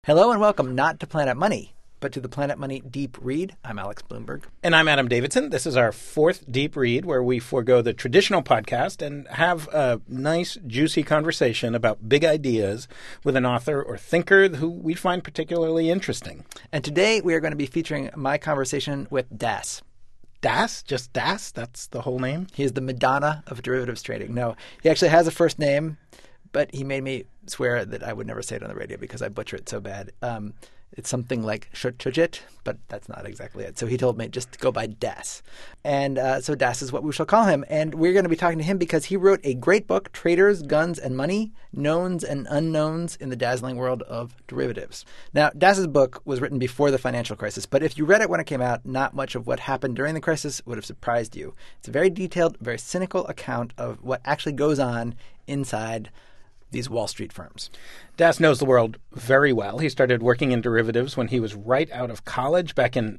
Hello and welcome not to Planet Money, but to the Planet Money Deep Read. I'm Alex Bloomberg. And I'm Adam Davidson. This is our fourth Deep Read where we forego the traditional podcast and have a nice, juicy conversation about big ideas with an author or thinker who we find particularly interesting. And today we are going to be featuring my conversation with Das. Das? Just Das? That's the whole name? He is the Madonna of derivatives trading. No, he actually has a first name, but he made me swear that I would never say it on the radio because I butcher it so bad. It's something like Shutujit, but that's not exactly it. So he told me just to go by Das. And so Das is what we shall call him. And we're going to be talking to him because he wrote a great book, Traders, Guns, and Money, Knowns and Unknowns in the Dazzling World of Derivatives. Now, Das's book was written before the financial crisis, but if you read it when it came out, not much of what happened during the crisis would have surprised you. It's a very detailed, very cynical account of what actually goes on inside these Wall Street firms. Das knows the world very well. He started working in derivatives when he was right out of college back in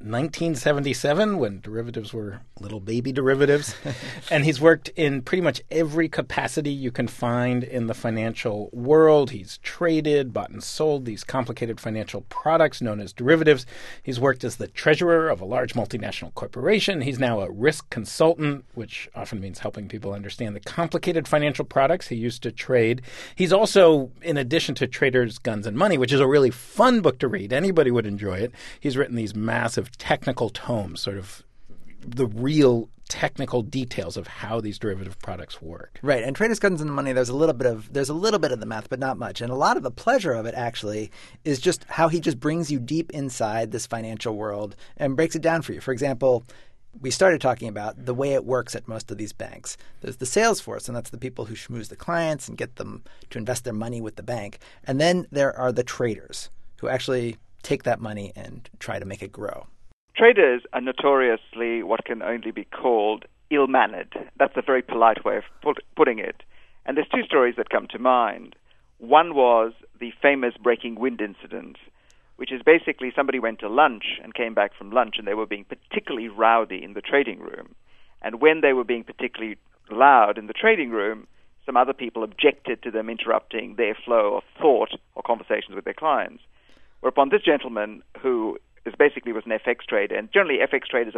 1977 when derivatives were little baby derivatives. And he's worked in pretty much every capacity you can find in the financial world. He's traded, bought and sold these complicated financial products known as derivatives. He's worked as the treasurer of a large multinational corporation. He's now a risk consultant, which often means helping people understand the complicated financial products he used to trade. He's also, in addition to Traders, Guns, and Money, which is a really fun book to read. Anybody would enjoy it. He's written these massive technical tomes, sort of the real technical details of how these derivative products work. Right. And Traders, Guns, and Money, there's a little bit of the math, but not much. And a lot of the pleasure of it, actually, is just how he just brings you deep inside this financial world and breaks it down for you. For example, we started talking about the way it works at most of these banks. There's the sales force, and that's the people who schmooze the clients and get them to invest their money with the bank. And then there are the traders who actually take that money and try to make it grow. Traders are notoriously what can only be called ill-mannered. That's a very polite way of putting it. And there's two stories that come to mind. One was the famous breaking wind incident, which is basically somebody went to lunch and came back from lunch and they were being particularly rowdy in the trading room. And when they were being particularly loud in the trading room, some other people objected to them interrupting their flow of thought or conversations with their clients. Whereupon this gentleman, who was an FX trader, and generally FX traders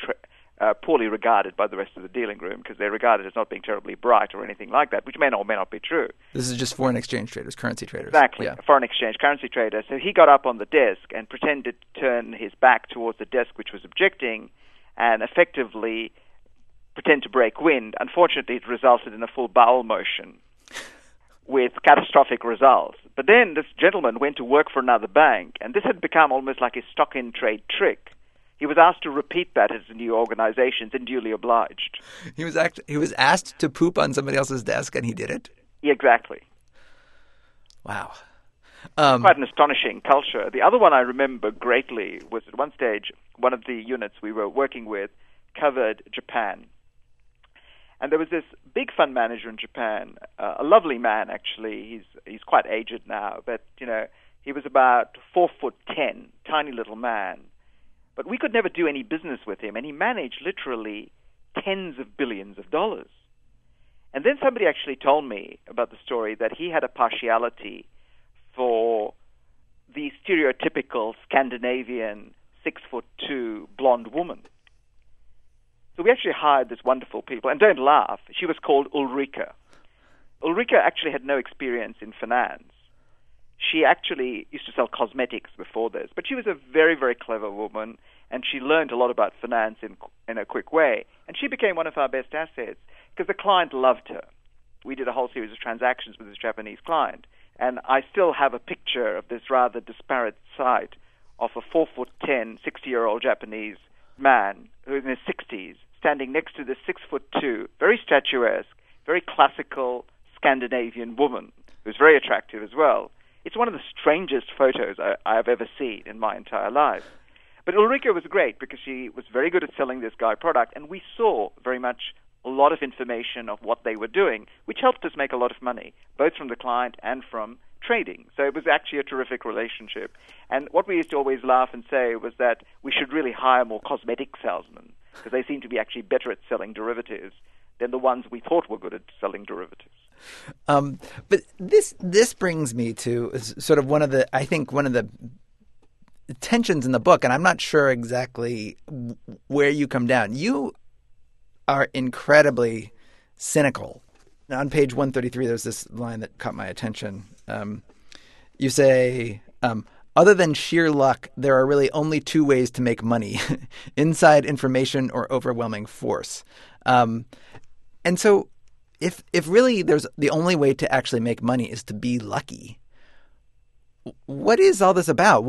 are poorly regarded by the rest of the dealing room because they're regarded as not being terribly bright or anything like that, which may or may not be true. This is just foreign exchange traders, currency traders. Exactly, yeah. Foreign exchange, currency trader. So he got up on the desk and pretended to turn his back towards the desk which was objecting and effectively pretend to break wind. Unfortunately, it resulted in a full bowel motion with catastrophic results. But then this gentleman went to work for another bank, and this had become almost like a stock-in-trade trick. He was asked to repeat that at his new organizations and duly obliged. He was asked to poop on somebody else's desk, and he did it? Exactly. Wow. Quite an astonishing culture. The other one I remember greatly was at one stage, one of the units we were working with covered Japan. And there was this big fund manager in Japan, a lovely man, actually. He's quite aged now, but, he was about 4'10", tiny little man. But we could never do any business with him, and he managed literally tens of billions of dollars. And then somebody actually told me about the story that he had a partiality for the stereotypical Scandinavian 6'2" blonde woman. So we actually hired this wonderful people, and don't laugh, she was called Ulrika. Ulrika actually had no experience in finance. She actually used to sell cosmetics before this, but she was a very, very clever woman, and she learned a lot about finance in a quick way. And she became one of our best assets because the client loved her. We did a whole series of transactions with this Japanese client, and I still have a picture of this rather disparate sight of a 4'10", 60-year-old Japanese man who is in his 60s, standing next to this 6'2", very statuesque, very classical Scandinavian woman who's very attractive as well. It's one of the strangest photos I have ever seen in my entire life. But Ulrika was great because she was very good at selling this guy product, and we saw very much a lot of information of what they were doing, which helped us make a lot of money, both from the client and from trading. So it was actually a terrific relationship. And what we used to always laugh and say was that we should really hire more cosmetic salesmen because they seem to be actually better at selling derivatives than the ones we thought were good at selling derivatives. But this brings me to sort of one of the tensions in the book, and I'm not sure exactly where you come down. You are incredibly cynical. On page 133, there's this line that caught my attention. You say, other than sheer luck, there are really only two ways to make money: inside information or overwhelming force. And so if really there's the only way to actually make money is to be lucky, what is all this about?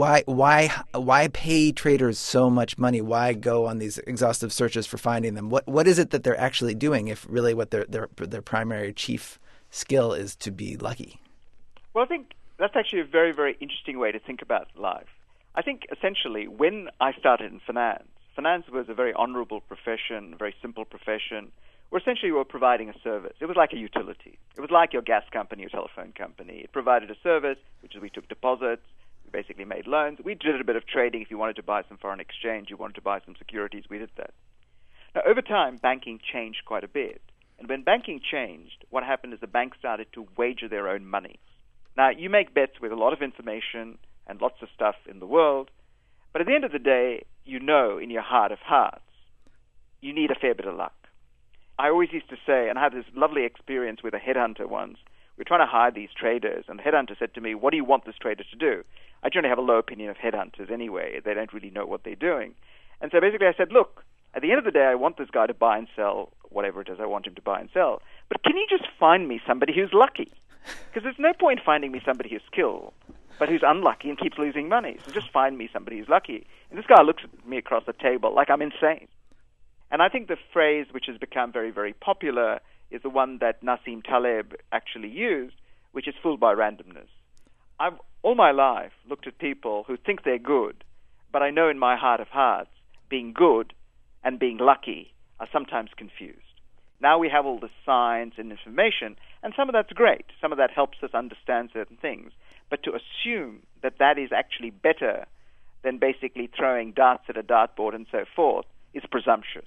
Why pay traders so much money? Why go on these exhaustive searches for finding them? What is it that they're actually doing if really what their primary chief skill is to be lucky? Well, I think that's actually a very, very interesting way to think about life. I think essentially when I started in finance was a very honorable profession, a very simple profession, where essentially we were providing a service. It was like a utility. It was like your gas company, your telephone company. It provided a service, which is we took deposits, we basically made loans. We did a bit of trading. If you wanted to buy some foreign exchange, you wanted to buy some securities, we did that. Now, over time, banking changed quite a bit. And when banking changed, what happened is the banks started to wager their own money. Now, you make bets with a lot of information and lots of stuff in the world, but at the end of the day, you know in your heart of hearts, you need a fair bit of luck. I always used to say, and I had this lovely experience with a headhunter once, we were trying to hire these traders, and the headhunter said to me, what do you want this trader to do? I generally have a low opinion of headhunters anyway. They don't really know what they're doing. And so basically I said, look, at the end of the day, I want this guy to buy and sell whatever it is I want him to buy and sell. But can you just find me somebody who's lucky? Because there's no point finding me somebody who's skilled, but who's unlucky and keeps losing money. So just find me somebody who's lucky. And this guy looks at me across the table like I'm insane. And I think the phrase which has become very, very popular is the one that Nassim Taleb actually used, which is fooled by randomness. I've all my life looked at people who think they're good, but I know in my heart of hearts, being good and being lucky are sometimes confused. Now we have all the science and information, and some of that's great. Some of that helps us understand certain things. But to assume that that is actually better than basically throwing darts at a dartboard and so forth is presumptuous.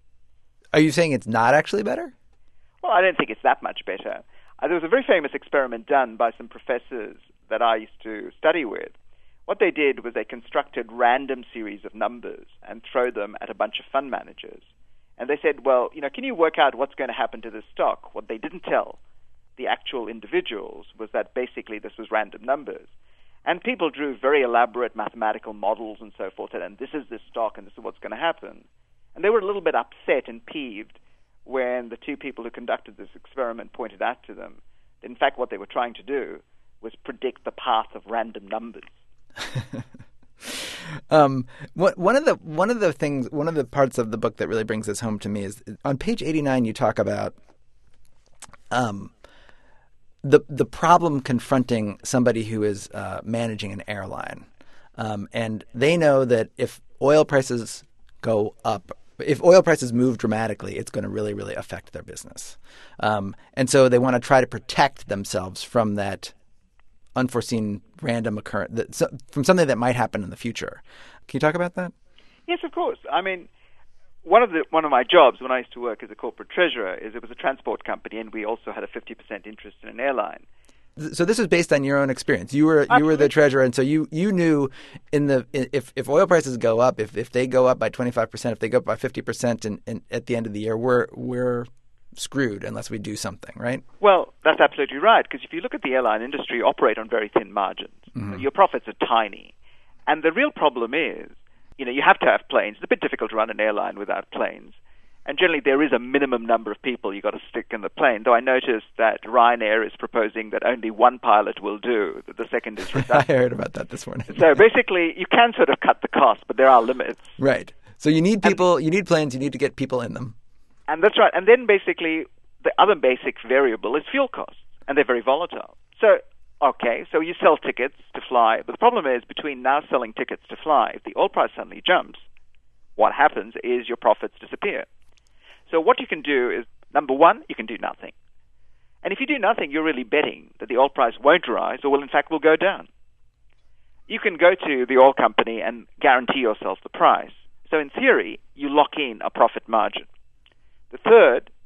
Are you saying it's not actually better? Well, I don't think it's that much better. There was a very famous experiment done by some professors that I used to study with. What they did was they constructed random series of numbers and throw them at a bunch of fund managers. And they said, well, can you work out what's going to happen to this stock? What they didn't tell the actual individuals was that basically this was random numbers. And people drew very elaborate mathematical models and so forth, and this is this stock and this is what's going to happen. And they were a little bit upset and peeved when the two people who conducted this experiment pointed out to them that in fact what they were trying to do was predict the path of random numbers. One of the parts of the book that really brings this home to me is on page 89. You talk about the problem confronting somebody who is managing an airline, and they know that if oil prices go up, if oil prices move dramatically, it's going to really, really affect their business, and so they want to try to protect themselves from that unforeseen random occurrence, from something that might happen in the future. Can you talk about that? Yes, of course. I mean, one of my jobs when I used to work as a corporate treasurer is it was a transport company, and we also had a 50% interest in an airline. So this is based on your own experience. You were the treasurer, and so you knew if oil prices go up, if they go up by 25%, if they go up by 50%, and at the end of the year, we're screwed unless we do something, right? Well, that's absolutely right, because if you look at the airline industry, you operate on very thin margins. Mm-hmm. Your profits are tiny. And the real problem is, you have to have planes. It's a bit difficult to run an airline without planes. And generally there is a minimum number of people you've got to stick in the plane, though I noticed that Ryanair is proposing that only one pilot will do, that the second is redundant. I heard about that this morning. So basically you can sort of cut the cost, but there are limits. Right. So you need people, you need planes, you need to get people in them. And that's right. And then basically the other basic variable is fuel costs, and they're very volatile. So, okay, so you sell tickets to fly, but the problem is between now selling tickets to fly, if the oil price suddenly jumps, what happens is your profits disappear. So what you can do is, number one, you can do nothing. And if you do nothing, you're really betting that the oil price won't rise or in fact will go down. You can go to the oil company and guarantee yourself the price. So in theory, you lock in a profit margin. The third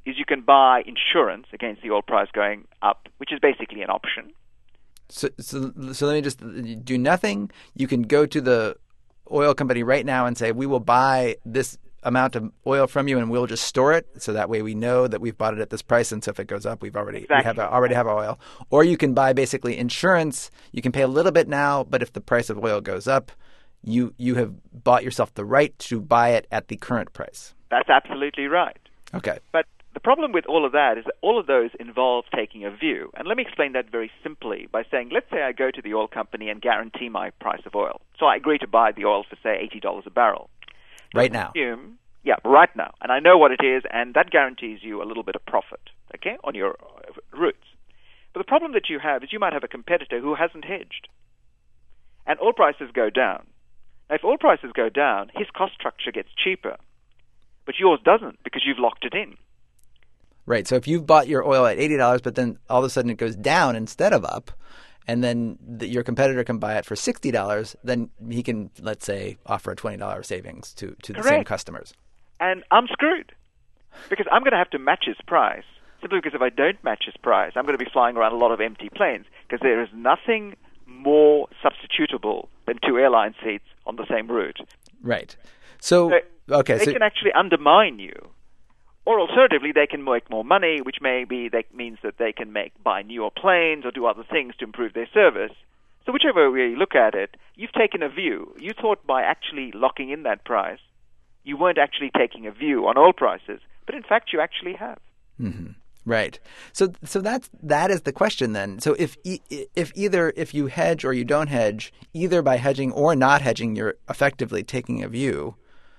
is you can buy insurance against the oil price going up, which is basically an option. So let me just do nothing. You can go to the oil company right now and say, we will buy this amount of oil from you and we'll just store it. So that way we know that we've bought it at this price. And so if it goes up, we already have oil. Or you can buy basically insurance. You can pay a little bit now, but if the price of oil goes up, you have bought yourself the right to buy it at the current price. That's absolutely right. Okay. But the problem with all of that is that all of those involve taking a view. And let me explain that very simply by saying, let's say I go to the oil company and guarantee my price of oil. So I agree to buy the oil for, say, $80 a barrel. Right now. Right now. And I know what it is, and that guarantees you a little bit of profit, okay, on your routes. But the problem that you have is you might have a competitor who hasn't hedged. And oil prices go down. Now, if oil prices go down, his cost structure gets cheaper. But yours doesn't because you've locked it in. Right. So if you've bought your oil at $80, but then all of a sudden it goes down instead of up, and then your competitor can buy it for $60, then he can, let's say, offer a $20 savings to the same customers. And I'm screwed because I'm going to have to match his price. Simply because if I don't match his price, I'm going to be flying around a lot of empty planes because there is nothing more substitutable than two airline seats on the same route. Right. So they can actually undermine you. Or alternatively, they can make more money, which that means that they can buy newer planes or do other things to improve their service. So whichever way you look at it, you've taken a view. You thought by actually locking in that price, you weren't actually taking a view on oil prices, but in fact you actually have. Mm-hmm. Right. So that is the question then. So if you hedge or you don't hedge, either by hedging or not hedging, you're effectively taking a view.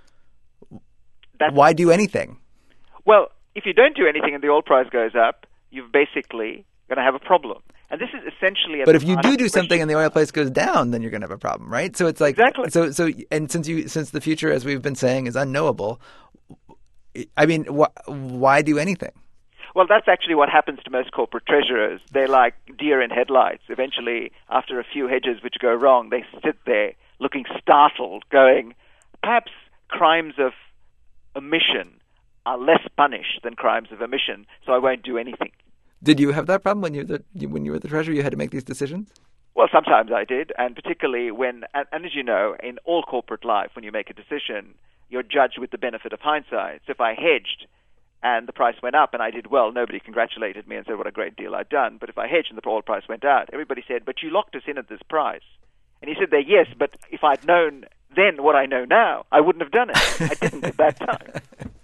Why do anything? Well, if you don't do anything and the oil price goes up, you're basically going to have a problem. And this is essentially... But if you do something and the oil price goes down, then you're going to have a problem, right? So it's like... Exactly. So and since the future, as we've been saying, is unknowable, I mean, why do anything? Well, that's actually what happens to most corporate treasurers. They're like deer in headlights. Eventually, after a few hedges which go wrong, they sit there looking startled, going, perhaps crimes of omission are less punished than crimes of omission, so I won't do anything. Did you have that problem when you were the treasurer? You had to make these decisions? Well, sometimes I did, and particularly when, and as you know, in all corporate life, when you make a decision, you're judged with the benefit of hindsight. So if I hedged and the price went up and I did well, nobody congratulated me and said what a great deal I'd done. But if I hedged and the oil price went out, everybody said, but you locked us in at this price. And he said, yes, but if I'd known then what I know now, I wouldn't have done it. I didn't at that time.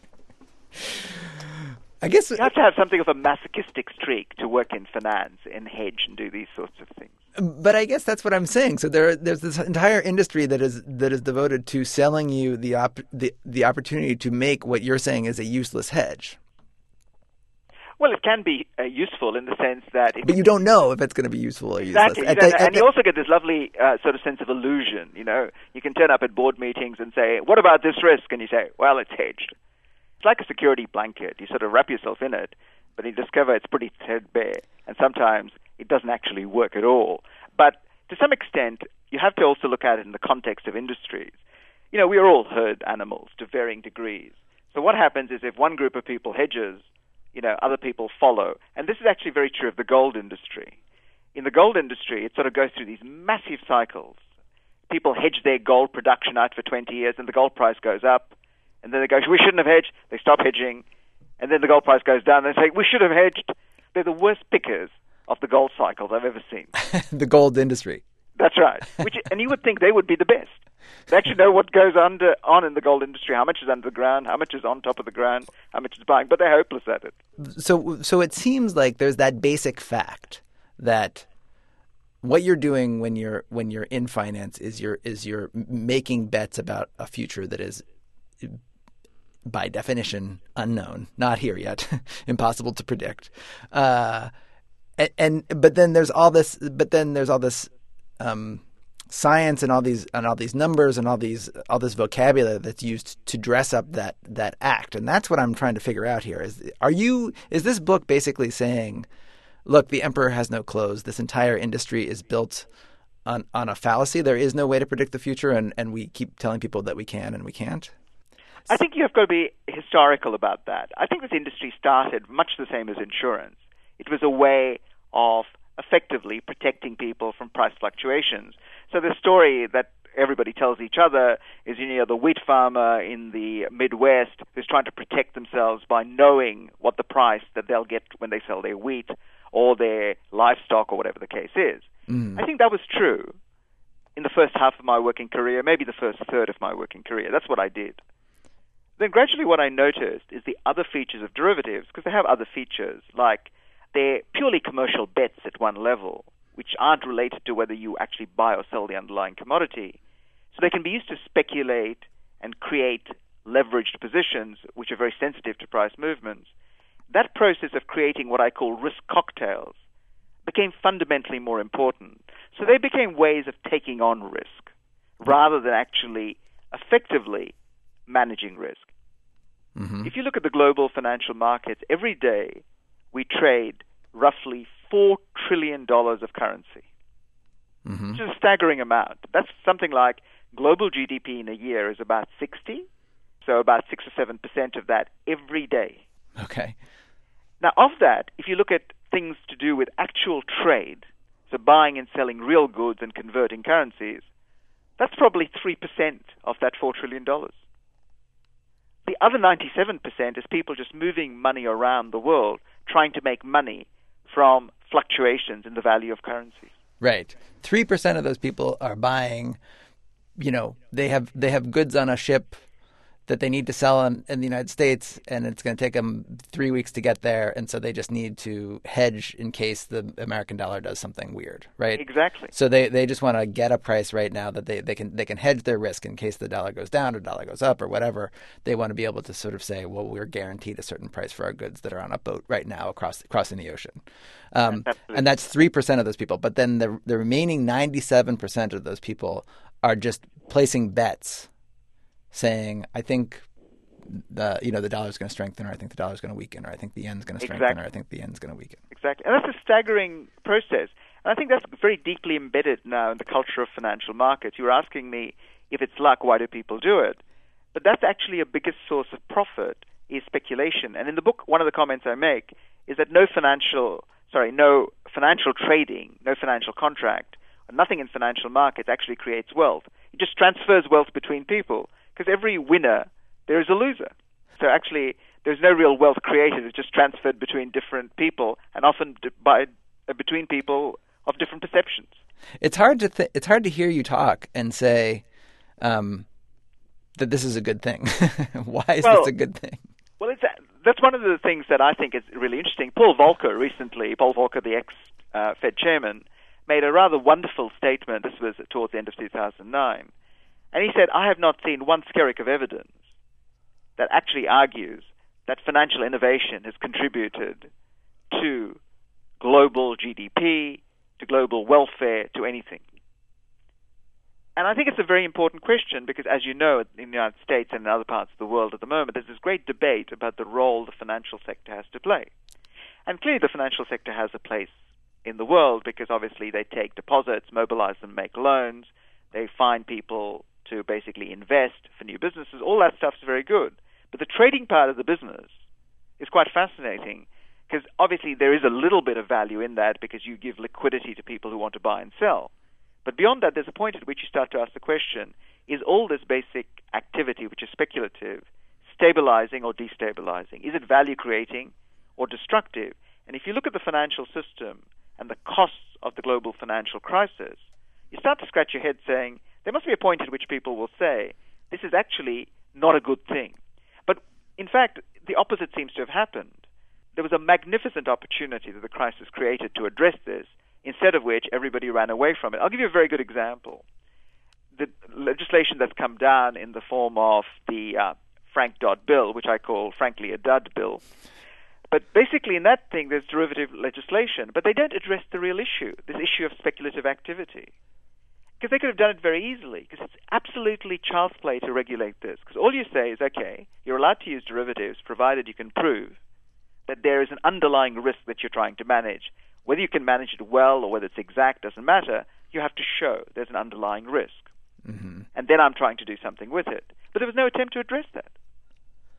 I guess you have to have something of a masochistic streak to work in finance and hedge and do these sorts of things. But I guess that's what I'm saying. So there's this entire industry that is devoted to selling you the opportunity to make what you're saying is a useless hedge. Well, it can be useful in the sense that... But you don't know if it's going to be useful or useless. Exactly. And you also get this lovely sort of sense of illusion. You know, you can turn up at board meetings and say, what about this risk? And you say, well, it's hedged. It's like a security blanket. You sort of wrap yourself in it, but you discover it's pretty threadbare. And sometimes it doesn't actually work at all. But to some extent, you have to also look at it in the context of industries. You know, we are all herd animals to varying degrees. So what happens is if one group of people hedges, you know, other people follow. And this is actually very true of the gold industry. In the gold industry, it sort of goes through these massive cycles. People hedge their gold production out for 20 years, and the gold price goes up. And then they go, we shouldn't have hedged. They stop hedging. And then the gold price goes down. And they say, we should have hedged. They're the worst pickers of the gold cycles I've ever seen. The gold industry. That's right. And you would think they would be the best. They actually know what goes on in the gold industry, how much is under the ground, how much is on top of the ground, how much is buying. But they're hopeless at it. So it seems like there's that basic fact that what you're doing when you're in finance is you're making bets about a future that is, by definition, unknown, not here yet, impossible to predict. But then there's all this science and all these numbers and all this vocabulary that's used to dress up that act, and that's what I'm trying to figure out here. Is this book basically saying, look, the emperor has no clothes. This entire industry is built on a fallacy. There is no way to predict the future, and we keep telling people that we can and we can't? I think you have got to be historical about that. I think this industry started much the same as insurance. It was a way of effectively protecting people from price fluctuations. So the story that everybody tells each other is, the wheat farmer in the Midwest who's trying to protect themselves by knowing what the price that they'll get when they sell their wheat or their livestock or whatever the case is. I think that was true in the first half of my working career, maybe the first third of my working career. That's what I did. Then gradually what I noticed is the other features of derivatives, because they have other features, like they're purely commercial bets at one level, which aren't related to whether you actually buy or sell the underlying commodity. So they can be used to speculate and create leveraged positions, which are very sensitive to price movements. That process of creating what I call risk cocktails became fundamentally more important. So they became ways of taking on risk rather than actually effectively managing risk. If you look at the global financial markets, every day we trade roughly $4 trillion of currency, which is a staggering amount. That's something like global GDP in a year is about 60, so about 6 or 7% of that every day. Okay. Now, of that, if you look at things to do with actual trade, so buying and selling real goods and converting currencies, that's probably 3% of that $4 trillion. The other 97% is people just moving money around the world, trying to make money from fluctuations in the value of currencies. Right. 3% of those people are buying, they have goods on a ship that they need to sell in the United States, and it's going to take them 3 weeks to get there, and so they just need to hedge in case the American dollar does something weird, right? Exactly. So they just want to get a price right now that they can hedge their risk in case the dollar goes down or dollar goes up or whatever. They want to be able to sort of say, well, we're guaranteed a certain price for our goods that are on a boat right now crossing the ocean. And that's 3% of those people. But then the remaining 97% of those people are just placing bets, saying, I think the dollar's going to strengthen, or I think the dollar's going to weaken, or I think the yen's going to strengthen, or I think the yen's going to weaken. Exactly. And that's a staggering process. And I think that's very deeply embedded now in the culture of financial markets. You were asking me if it's luck, why do people do it? But that's actually a biggest source of profit is speculation. And in the book, one of the comments I make is that no financial trading, no financial contract, nothing in financial markets actually creates wealth. It just transfers wealth between people. Because every winner, there is a loser. So actually, there's no real wealth created. It's just transferred between different people, and often between people of different perceptions. It's hard to hear you talk and say that this is a good thing. Why is this a good thing? Well, that's one of the things that I think is really interesting. Paul Volcker, the ex-Fed chairman, made a rather wonderful statement. This was towards the end of 2009. And he said, I have not seen one skerrick of evidence that actually argues that financial innovation has contributed to global GDP, to global welfare, to anything. And I think it's a very important question because, as you know, in the United States and in other parts of the world at the moment, there's this great debate about the role the financial sector has to play. And clearly the financial sector has a place in the world because obviously they take deposits, mobilize them, make loans, they find people to basically invest for new businesses. All that stuff is very good. But the trading part of the business is quite fascinating because obviously there is a little bit of value in that because you give liquidity to people who want to buy and sell. But beyond that, there's a point at which you start to ask the question, is all this basic activity, which is speculative, stabilizing or destabilizing? Is it value creating or destructive? And if you look at the financial system and the costs of the global financial crisis, you start to scratch your head saying, there must be a point at which people will say, this is actually not a good thing. But in fact, the opposite seems to have happened. There was a magnificent opportunity that the crisis created to address this, instead of which everybody ran away from it. I'll give you a very good example. The legislation that's come down in the form of the Frank Dodd bill, which I call, frankly, a dud bill. But basically in that thing, there's derivative legislation, but they don't address the real issue, this issue of speculative activity. Because they could have done it very easily, because it's absolutely child's play to regulate this. Because all you say is, okay, you're allowed to use derivatives provided you can prove that there is an underlying risk that you're trying to manage. Whether you can manage it well or whether it's exact doesn't matter. You have to show there's an underlying risk. Mm-hmm. And then I'm trying to do something with it. But there was no attempt to address that.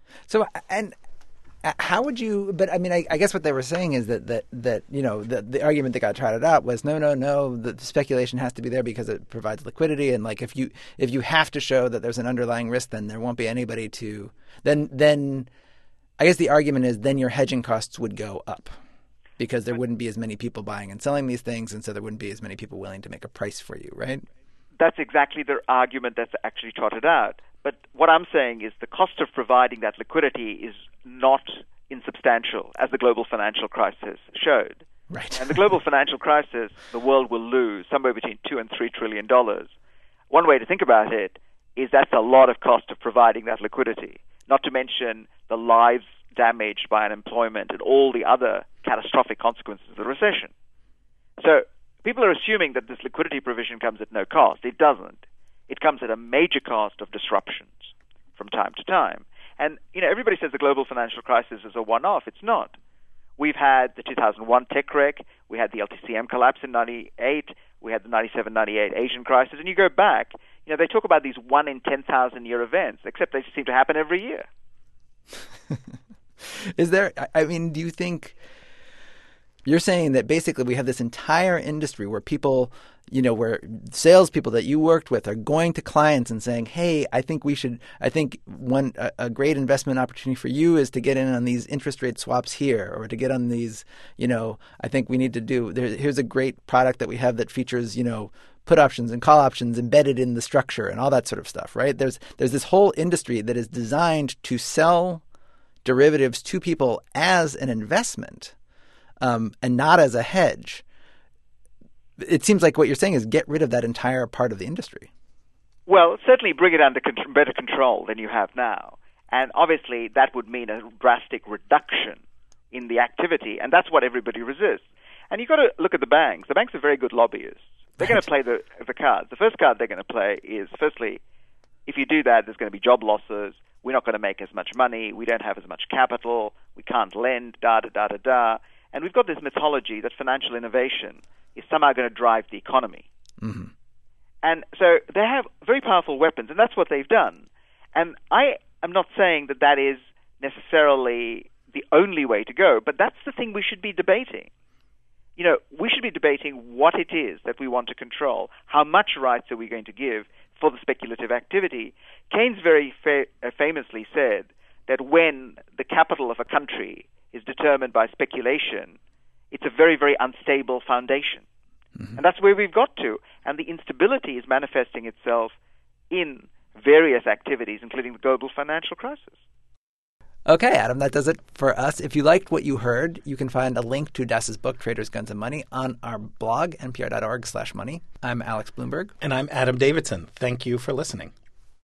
So, and how would you? But I mean, I guess what they were saying is that you know the argument that got trotted out was no, the speculation has to be there because it provides liquidity, and like if you have to show that there's an underlying risk, then there won't be anybody to then. I guess the argument is then your hedging costs would go up because there wouldn't be as many people buying and selling these things, and so there wouldn't be as many people willing to make a price for you, right? That's exactly the argument that's actually trotted out. But what I'm saying is the cost of providing that liquidity is not insubstantial, as the global financial crisis showed. Right. And the global financial crisis, the world will lose somewhere between $2 and $3 trillion. One way to think about it is that's a lot of cost of providing that liquidity, not to mention the lives damaged by unemployment and all the other catastrophic consequences of the recession. So people are assuming that this liquidity provision comes at no cost. It doesn't. It comes at a major cost of disruptions from time to time. And, you know, everybody says the global financial crisis is a one-off. It's not. We've had the 2001 tech wreck. We had the LTCM collapse in 98. We had the 97-98 Asian crisis. And you go back, you know, they talk about these 1 in 10,000 year events, except they seem to happen every year. Is there, I mean, do you think you're saying that basically we have this entire industry where people, you know, where salespeople that you worked with are going to clients and saying, hey, I think a great investment opportunity for you is to get in on these interest rate swaps here, or to get on these, you know, I think we need to do, here's a great product that we have that features, you know, put options and call options embedded in the structure and all that sort of stuff, right? There's this whole industry that is designed to sell derivatives to people as an investment and not as a hedge. It seems like what you're saying is get rid of that entire part of the industry. Well, certainly bring it under better control than you have now. And obviously that would mean a drastic reduction in the activity, and that's what everybody resists. And you've got to look at the banks. The banks are very good lobbyists. They're going to play the cards. The first card they're going to play is, firstly, if you do that, there's going to be job losses. We're not going to make as much money. We don't have as much capital. We can't lend, da-da-da-da-da. And we've got this mythology that financial innovation is somehow going to drive the economy. Mm-hmm. And so they have very powerful weapons, and that's what they've done. And I am not saying that that is necessarily the only way to go, but that's the thing we should be debating. You know, we should be debating what it is that we want to control. How much rights are we going to give for the speculative activity? Keynes very famously said that when the capital of a country is determined by speculation, it's a very, very unstable foundation. Mm-hmm. And that's where we've got to. And the instability is manifesting itself in various activities, including the global financial crisis. Okay, Adam, that does it for us. If you liked what you heard, you can find a link to Das's book, Traders, Guns, and Money, on our blog, npr.org/money. I'm Alex Blumberg. And I'm Adam Davidson. Thank you for listening.